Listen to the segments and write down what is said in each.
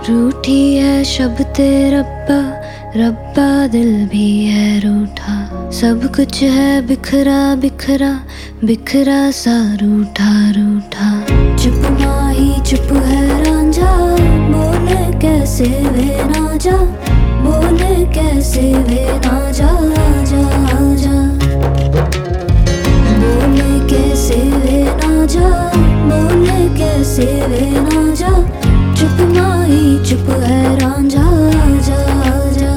रूठी है शब्द रब्बा, रब्बा दिल भी है रूठा। सब कुछ है बिखरा बिखरा, बिखरा सा रूठा रूठा। चुप माही चुप है रांझा, बोले कैसे वे ना जा, बोले कैसे वे ना जा जा जा। बोले कैसे वे ना जा, बोले कैसे वे ना जा। चुप माही चुप है रांझा जा जा।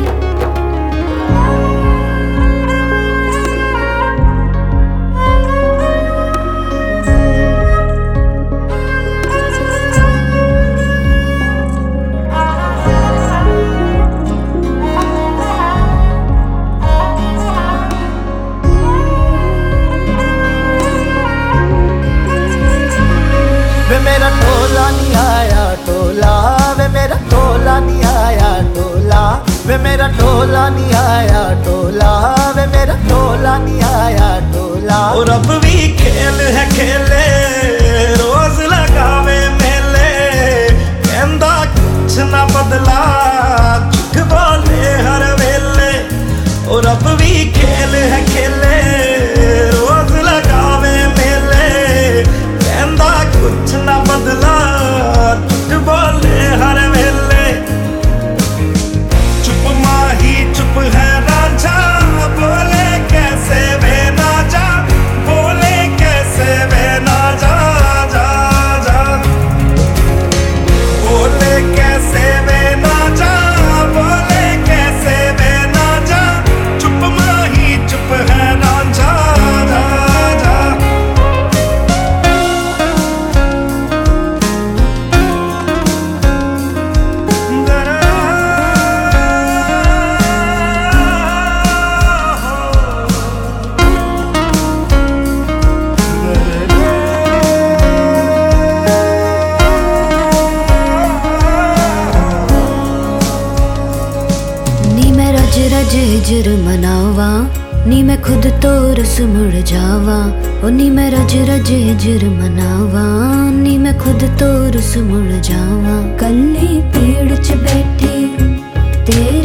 वे मेरा टोला नहीं आया टोला, वे मेरा टोला नहीं आया टोला। वे मेरा टोला नहीं आया टोला, वे मेरा टोला नहीं आया टोला। और अब भी खेल है खेले, रोज लगावे मेले। कहंदा कुछ ना बदला, झूठ बोले हर वेले। और अब भी खेल है खेले, रोज लगावे मेले। कहंदा कुछ ना बदला, झूठ बोले हर वेले। चुप माही चुप है रांझा, बोले कैसे वे ना जा, बोले कैसे वे ना जा जा जा। बोले कैसे वे ना जा, बोले कैसे वे ना जा। चुप माही चुप है रांझा जा जा। रज हिजर मनावा, नी मैं खुद तो रस मुड़ जावा। ओ नी मैं रज रज हिजर मनावा, नी मैं खुद तो रस मुड़ जावा। कल्ली पेड़ च बैठी तेरे